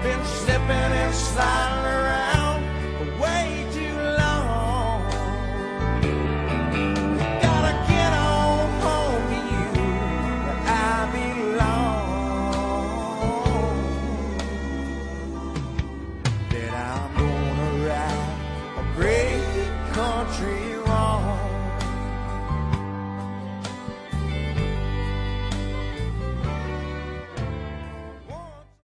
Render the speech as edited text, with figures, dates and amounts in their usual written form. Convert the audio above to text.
been slipping and sliding around for way too long. Gotta get on home to you where I belong. That I'm gonna right a great country wrong.